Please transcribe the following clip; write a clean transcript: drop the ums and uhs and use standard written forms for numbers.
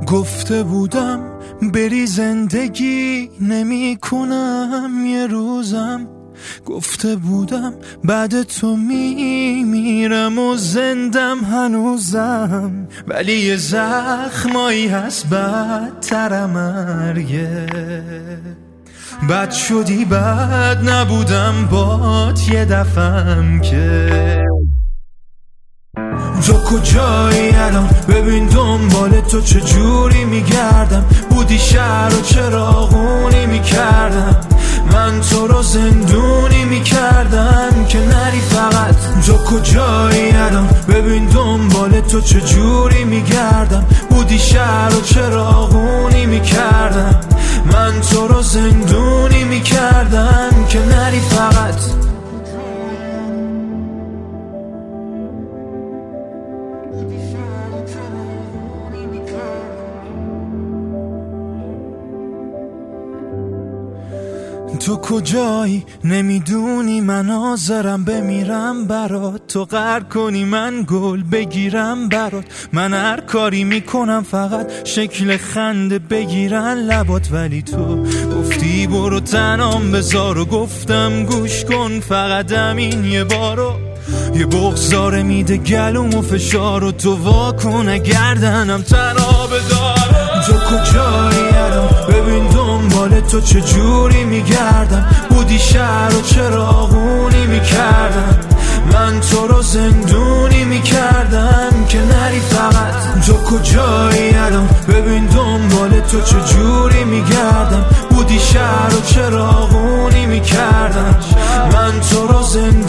گفته بودم بری زندگی نمی کنم یه روزم، گفته بودم بعد تو میمیرم و زندم هنوزم، ولی یه زخمایی هست بدتر مرگه. بد شدی بد نبودم بات یه دفعم که. تو کجایی الان؟ ببین دنبال تو چجوری میگردم، بودی شهر و چراغونی میکردم، من تو رو زندونی میکردم که نری فقط. تو کجایی الان؟ ببین دنبال تو چجوری میگردم، بودی شهر و چراغونی میکردم، من تو رو زندونی میکردم که نری فقط. تو کجایی؟ نمیدونی من حاضرم بمیرم برات، تو غر کنی من گل بگیرم برات، من هر کاری میکنم فقط شکل خنده بگیرن لبات، ولی تو گفتی برو تنام بذار و گفتم گوش کن فقط همین یه بارو، یه بغضاره میده گلوم و فشار و تو واکن گردنم تنها بدار. تو کجایی الان؟ ببین دنبال تو چجوری میگردم، بودی شهر و چراغونی میکردم، من تو رو زندونی میکردم که نری فقط. تو کجایی الان؟ ببین دنبال تو چجوری میگردم، بودی شهر و چراغونی میکردم، من تو رو زندونی